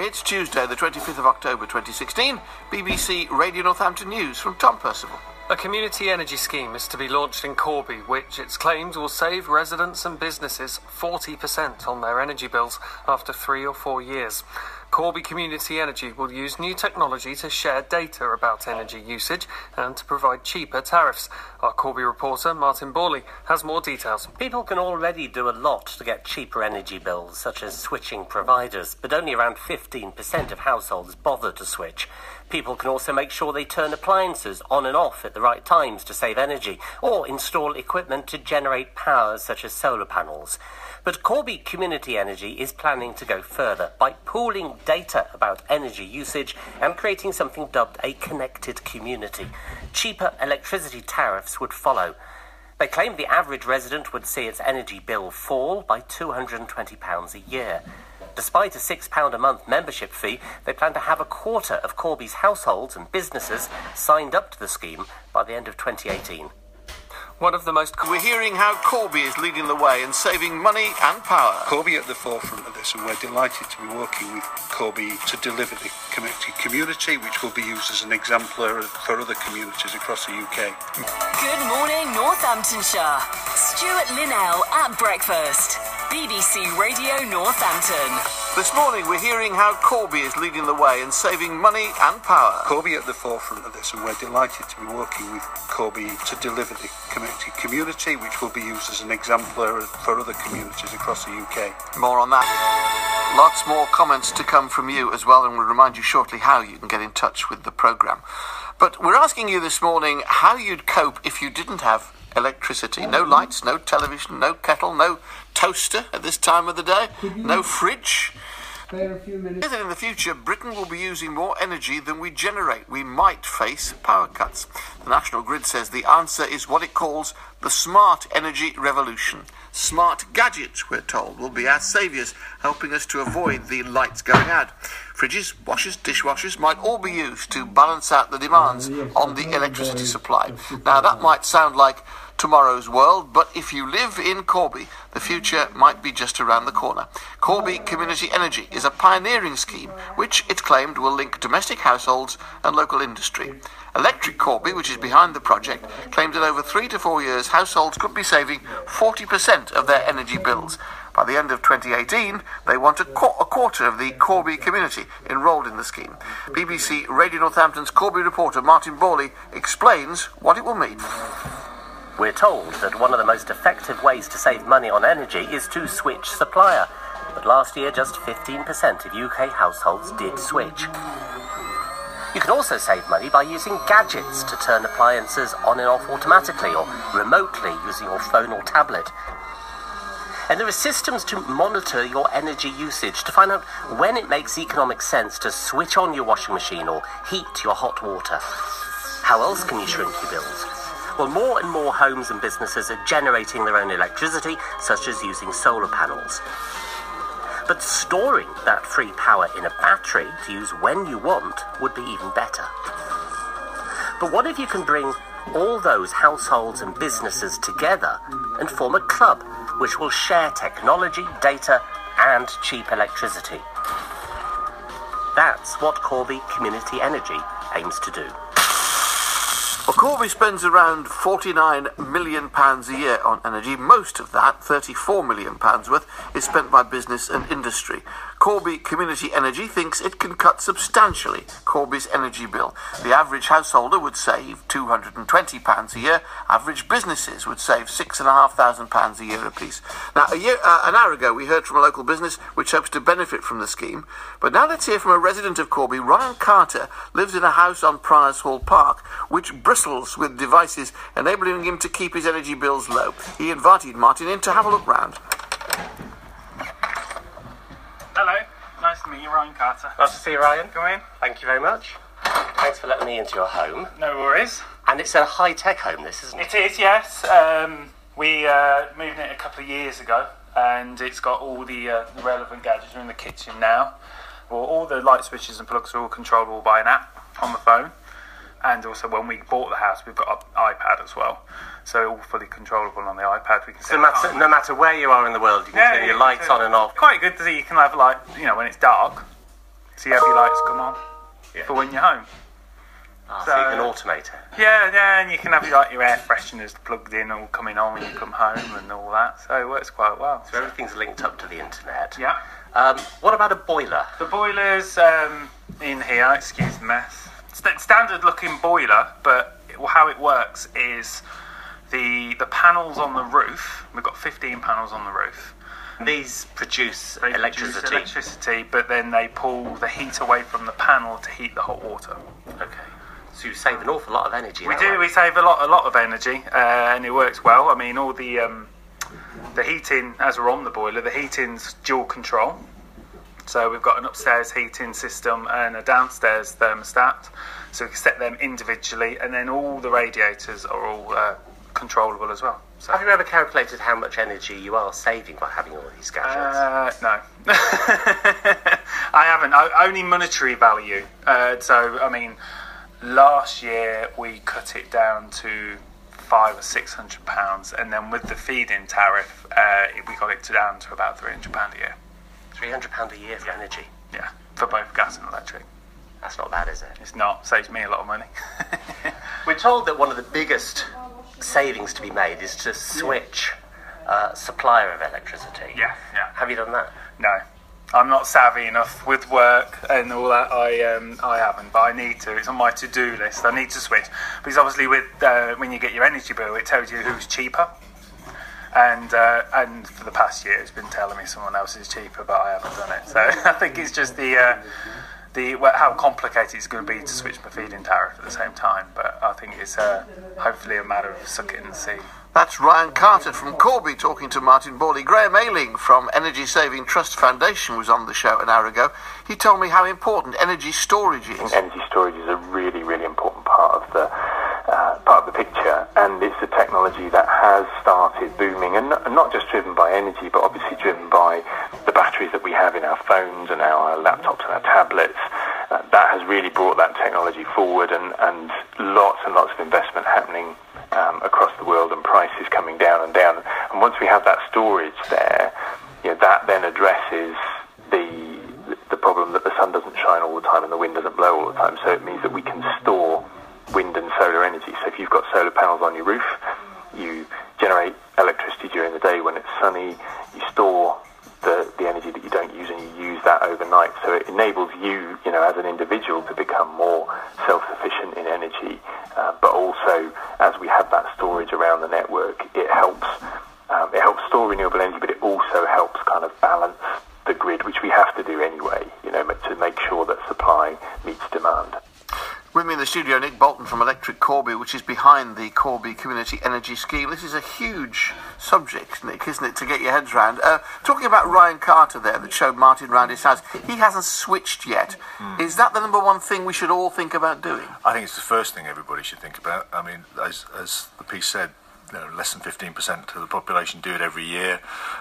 It's Tuesday, the 25th of October 2016. BBC Radio Northampton News from Tom Percival. A community energy scheme is to be launched in Corby, which it's claimed will save residents and businesses 40% on their energy bills after 3 or 4 years. Corby Community Energy will use new technology to share data about energy usage and to provide cheaper tariffs. Our Corby reporter, Martin Borley, has more details. People can already do a lot to get cheaper energy bills, such as switching providers, but only around 15% of households bother to switch. People can also make sure they turn appliances on and off at the right times to save energy, or install equipment to generate power, such as solar panels. But Corby Community Energy is planning to go further by pooling data about energy usage and creating something dubbed a connected community. Cheaper electricity tariffs would follow. They claim the average resident would see its energy bill fall by £220 a year. Despite a £6 a month membership fee, they plan to have a quarter of Corby's households and businesses signed up to the scheme by the end of 2018. We're hearing how Corby is leading the way and saving money and power. Corby at the forefront of this, and we're delighted to be working with Corby to deliver the connected community, which will be used as an exemplar for other communities across the UK. Good morning, Northamptonshire. Stuart Linnell at breakfast. BBC Radio Northampton. This morning we're hearing how Corby is leading the way and saving money and power. Corby at the forefront of this, and we're delighted to be working with Corby to deliver the connected community, which will be used as an exemplar for other communities across the UK. More on that. Lots more comments to come from you as well, and we'll remind you shortly how you can get in touch with the programme. But we're asking you this morning how you'd cope if you didn't have electricity. No lights, no television, no kettle, no toaster at this time of the day, no fridge. In the future, Britain will be using more energy than we generate. We might face power cuts. The National Grid says the answer is what it calls the smart energy revolution. Smart gadgets, we're told, will be our saviours, helping us to avoid the lights going out. Fridges, washers, dishwashers might all be used to balance out the demands on the electricity supply. Now, that might sound like tomorrow's world, but if you live in Corby, the future might be just around the corner. Corby Community Energy is a pioneering scheme which, it's claimed, will link domestic households and local industry. Electric Corby, which is behind the project, claimed that over 3 to 4 years households could be saving 40% of their energy bills. By the end of 2018, they want a quarter of the Corby community enrolled in the scheme. BBC Radio Northampton's Corby reporter Martin Borley explains what it will mean. We're told that one of the most effective ways to save money on energy is to switch supplier. But last year, just 15% of UK households did switch. You can also save money by using gadgets to turn appliances on and off automatically or remotely using your phone or tablet. And there are systems to monitor your energy usage to find out when it makes economic sense to switch on your washing machine or heat your hot water. How else can you shrink your bills? Well, more and more homes and businesses are generating their own electricity, such as using solar panels. But storing that free power in a battery to use when you want would be even better. But what if you can bring all those households and businesses together and form a club which will share technology, data and cheap electricity? That's what Corby Community Energy aims to do. Well, Corby spends around £49 million a year on energy. Most of that, £34 million worth, is spent by business and industry. Corby Community Energy thinks it can cut substantially Corby's energy bill. The average householder would save £220 a year. Average businesses would save £6,500 a year apiece. Now, an hour ago, we heard from a local business which hopes to benefit from the scheme. But now let's hear from a resident of Corby. Ryan Carter lives in a house on Priors Hall Park, which bristles with devices enabling him to keep his energy bills low. He invited Martin in to have a look round. Hello, nice to meet you, Ryan Carter. Nice to see you, Ryan. Come in. Thank you very much. Thanks for letting me into your home. No worries. And it's a high-tech home, this, isn't it? It is, yes. We moved in it a couple of years ago, and it's got all the relevant gadgets. We're in the kitchen now. Well, all the light switches and plugs are all controllable by an app on the phone. And also, when we bought the house, we've got an iPad as well. So all fully controllable on the iPad. We can so no matter where you are in the world, you can turn your lights on and off. Quite good that you can have, like, when it's dark, so you have your lights come on for when you're home. So you can automate it. Yeah, and you can have your air fresheners plugged in all coming on when you come home and all that. So it works quite well. So everything's linked up to the internet. Yeah. What about a boiler? The boiler's in here, excuse the mess. Standard looking boiler, but how it works is the panels on the roof, we've got 15 panels on the roof. These produce They electricity. produce electricity, but then they pull the heat away from the panel to heat the hot water. Okay. So you save an awful lot of energy. We do. We save a lot of energy, and it works well. I mean, all the heating, as we're on the boiler, the heating's dual control. So we've got an upstairs heating system and a downstairs thermostat. So we can set them individually, and then all the radiators are all controllable as well. So. Have you ever calculated how much energy you are saving by having all these gadgets? No. I haven't. Only monetary value. So, I mean, last year we cut it down to £500 or £600, and then with the feed-in tariff, we got it down to about £300 a year. £300 a year for energy? Yeah, for both gas and electric. That's not bad, is it? It's not. Saves me a lot of money. We're told that one of the biggest savings to be made is to switch supplier of electricity. Yeah. Have you done that? No. I'm not savvy enough with work and all that. I haven't, but I need to. It's on my to-do list. I need to switch because obviously, with when you get your energy bill, it tells you who's cheaper. And for the past year, it's been telling me someone else is cheaper, but I haven't done it. So I think it's just how complicated it's going to be to switch my feed-in tariff at the same time. But I think it's hopefully a matter of suck it and see. That's Ryan Carter from Corby talking to Martin Borley. Graham Ayling from Energy Saving Trust Foundation was on the show an hour ago. He told me how important energy storage is. Energy storage is a really, really important part of the picture, and it's a technology that has started booming, and not just driven by energy, but obviously driven by the batteries that we have in our phones and our laptops and our tablets. That has really brought that technology forward, and lots of investment happening across the world, and prices coming down and down. And once we have that storage there, that then addresses the problem that the sun doesn't shine all the time and the wind doesn't blow all the time. So it means that we can store wind and solar energy. So if you've got solar panels on your roof, you generate electricity during the day when it's sunny, you store the energy that you don't use, and you use that overnight. So it enables you, as an individual, to become more self-sufficient in energy. But also, as we have that storage around the network, it helps store renewable energy, but it also helps kind of balance the grid, which we have to do anyway, to make sure that supply meets demand. With me in the studio, Nick Bolton from Electric Corby, which is behind the Corby Community Energy Scheme. This is a huge subject, Nick, isn't it, to get your heads round. Talking about Ryan Carter there, that showed Martin round his house, he hasn't switched yet. Is that the number one thing we should all think about doing? I think it's the first thing everybody should think about. I mean, as the piece said, less than 15% of the population do it every year,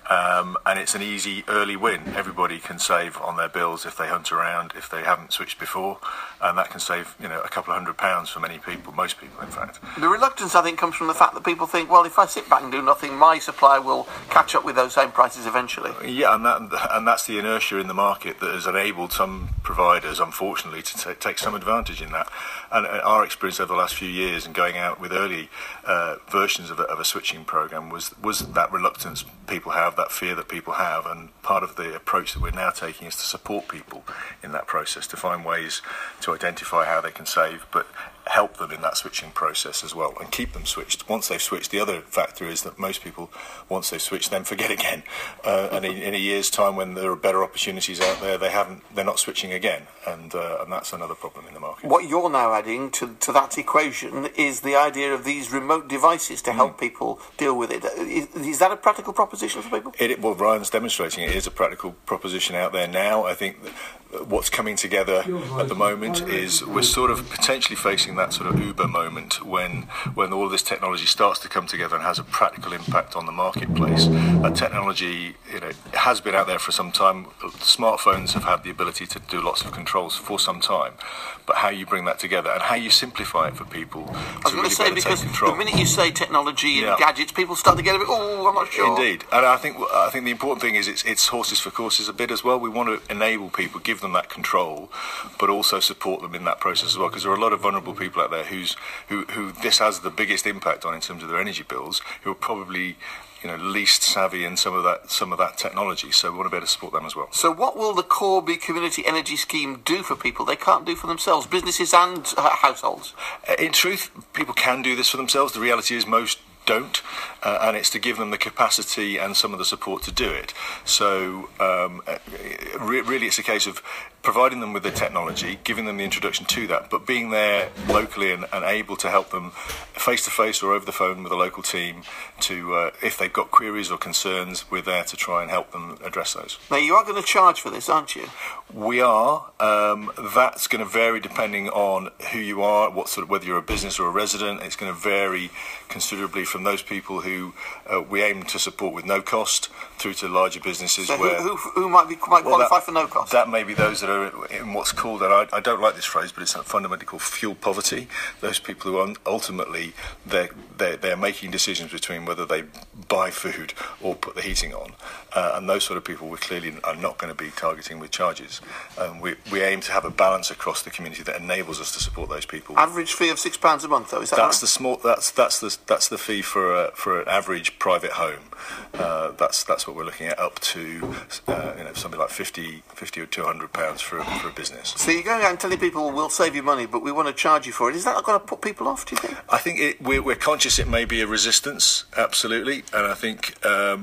and it's an easy early win. Everybody can save on their bills if they hunt around, if they haven't switched before, and that can save a couple of £100 for many people, most people in fact. The reluctance, I think, comes from the fact that people think, well, if I sit back and do nothing, my supply will catch up with those same prices eventually. Yeah, and that's the inertia in the market that has enabled some providers, unfortunately, to take some advantage in that. And our experience over the last few years and going out with early versions of a switching program was that reluctance people have, that fear that people have, and part of the approach that we're now taking is to support people in that process, to find ways to identify how they can save, but help them in that switching process as well, and keep them switched. Once they've switched, the other factor is that most people, once they've switched, then forget again. And in a year's time, when there are better opportunities out there, they're not switching again, and that's another problem in the market. What you're now adding to that equation is the idea of these remote devices to help people deal with it. Is that a practical proposition for people? Well, Ryan's demonstrating it is a practical proposition out there now. I think what's coming together at the moment is we're sort of potentially facing that sort of Uber moment when all of this technology starts to come together and has a practical impact on the marketplace. That technology has been out there for some time. Smartphones have had the ability to do lots of controls for some time, but how you bring that together and how you simplify it for people I was going to say, because the minute you say technology and gadgets, people start to get a bit, I'm not sure. Indeed, and I think the important thing is it's horses for courses a bit as well. We want to enable people, give give them that control, but also support them in that process as well, because there are a lot of vulnerable people out there who this has the biggest impact on in terms of their energy bills, who are probably least savvy in some of that technology. So we want to be able to support them as well. So what will the Corby Community Energy Scheme do for people they can't do for themselves, businesses and households? In truth, people can do this for themselves. The reality is most don't, and it's to give them the capacity and some of the support to do it. So really it's a case of providing them with the technology, giving them the introduction to that, but being there locally and able to help them face-to-face or over the phone with a local team to, if they've got queries or concerns, we're there to try and help them address those. Now, you are going to charge for this, aren't you? We are. That's going to vary depending on who you are, whether you're a business or a resident. It's going to vary considerably from those people who we aim to support with no cost through to larger businesses. So who might qualify for no cost? That may be those that are in what's called, and I don't like this phrase, but it's fundamentally called fuel poverty. Those people who ultimately they're making decisions between whether they buy food or put the heating on, and those sort of people we clearly are not going to be targeting with charges. We aim to have a balance across the community that enables us to support those people. Average fee of £6 a month, though, is that right? That's the fee for an average private home. That's what we're looking at, up to something like £50 or £200 for a business. So you're going out and telling people we'll save you money, but we want to charge you for it. Is that not going to put people off, do you think? I think we're conscious it may be a resistance, absolutely, and I think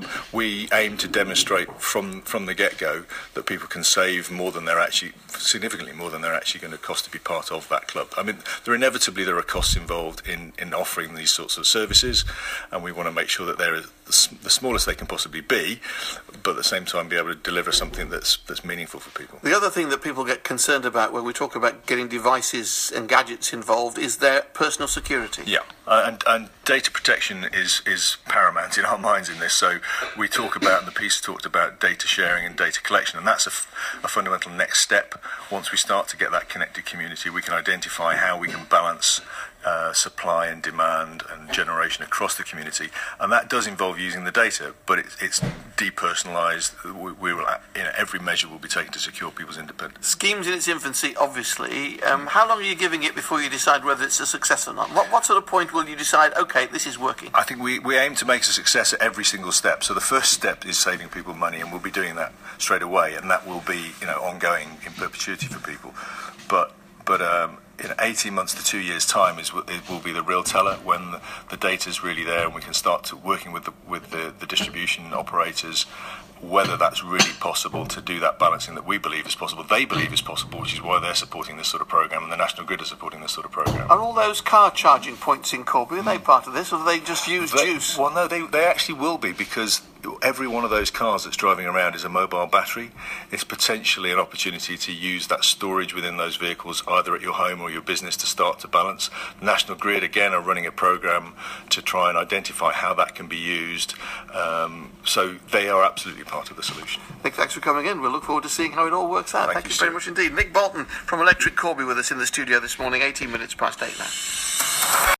we aim to demonstrate from the get-go that people can save significantly more than they're actually going to cost to be part of that club. I mean, there are costs involved in offering these sorts of services, and we want to make sure that they're the smallest they can possibly be, but at the same time be able to deliver something that's meaningful for people. The other thing that people get concerned about when we talk about getting devices and gadgets involved is their personal security. Yeah, and data protection is paramount in our minds in this. So we talk about, and the piece talked about, data sharing and data collection, and that's a fundamental next step. Once we start to get that connected community, we can identify how we can balance supply and demand and generation across the community, and that does involve using the data, but it's depersonalised. We will, every measure will be taken to secure people's independence. Scheme's in its infancy, obviously. How long are you giving it before you decide whether it's a success or not? What sort of point will you decide, OK, this is working? I think we aim to make it a success at every single step. So the first step is saving people money, and we'll be doing that straight away, and that will be ongoing in perpetuity for people. But in 18 months to 2 years' time it will be the real teller, when the data is really there and we can start working with the distribution operators, whether that's really possible to do that balancing that we believe is possible, they believe is possible, which is why they're supporting this sort of programme, and the National Grid are supporting this sort of programme. Are all those car charging points in Corby, are they part of this, or do they just use juice? Well, no, they actually will be, because every one of those cars that's driving around is a mobile battery. It's potentially an opportunity to use that storage within those vehicles, either at your home or your business, to start to balance. National Grid, again, are running a programme to try and identify how that can be used. So they are absolutely part of the solution. Nick, thanks for coming in. We'll look forward to seeing how it all works out. Thank you very much indeed. Nick Bolton from Electric Corby with us in the studio this morning, 18 minutes past 8 now.